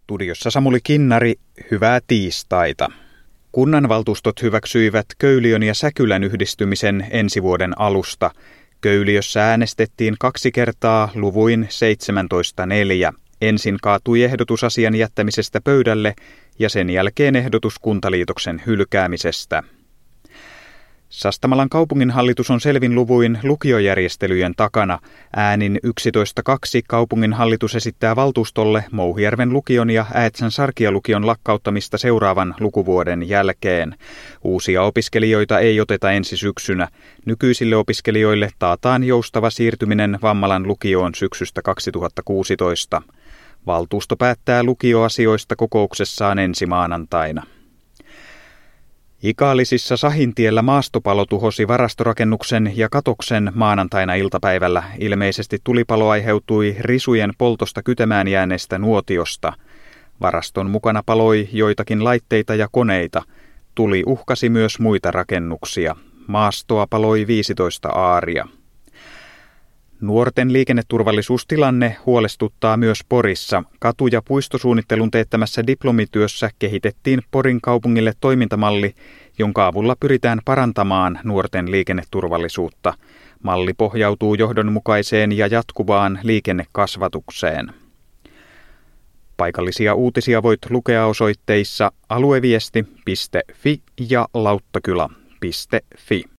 Studiossa Samuli Kinnari, hyvää tiistaita. Kunnanvaltuustot hyväksyivät Köyliön ja Säkylän yhdistymisen ensi vuoden alusta. Köyliössä äänestettiin 2 kertaa luvuin 17-4. Ensin kaatui ehdotus asian jättämisestä pöydälle ja sen jälkeen ehdotus kuntaliitoksen hylkäämisestä. Sastamalan kaupunginhallitus on selvin luvuin lukiojärjestelyjen takana. Äänin 11-2 kaupunginhallitus esittää valtuustolle Mouhijärven lukion ja Äätsän Sarkia-lukion lakkauttamista seuraavan lukuvuoden jälkeen. Uusia opiskelijoita ei oteta ensi syksynä. Nykyisille opiskelijoille taataan joustava siirtyminen Vammalan lukioon syksystä 2016. Valtuusto päättää lukioasioista kokouksessaan ensi maanantaina. Ikaalisissa Sahintiellä maastopalo tuhosi varastorakennuksen ja katoksen maanantaina iltapäivällä. Ilmeisesti tulipalo aiheutui risujen poltosta kytemään jääneestä nuotiosta. Varaston mukana paloi joitakin laitteita ja koneita. Tuli uhkasi myös muita rakennuksia. Maastoa paloi 15 aaria. Nuorten liikenneturvallisuustilanne huolestuttaa myös Porissa. Katu- ja puistosuunnittelun teettämässä diplomityössä kehitettiin Porin kaupungille toimintamalli, jonka avulla pyritään parantamaan nuorten liikenneturvallisuutta. Malli pohjautuu johdonmukaiseen ja jatkuvaan liikennekasvatukseen. Paikallisia uutisia voit lukea osoitteissa alueviesti.fi ja lauttakylä.fi.